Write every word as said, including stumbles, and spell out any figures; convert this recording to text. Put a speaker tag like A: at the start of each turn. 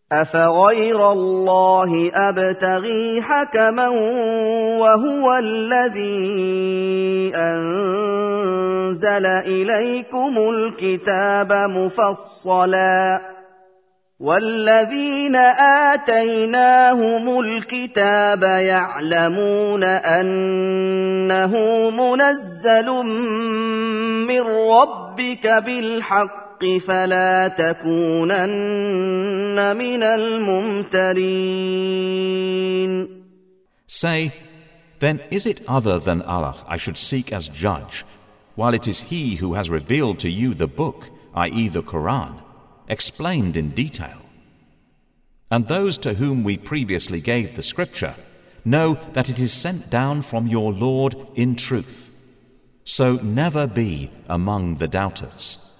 A: أفغير الله أبتغي حكما وهو الذي أنزل إليكم الكتاب مفصلا والذين آتيناهم الكتاب يعلمون أنه منزل من ربك بالحق فلا تكونن من الممترين.
B: Say, then is it other than Allah I should seek as judge, while it is He who has revealed to you the book, that is the Quran, explained in detail? And those to whom we previously gave the scripture know that it is sent down from your Lord in truth. So never be among the doubters.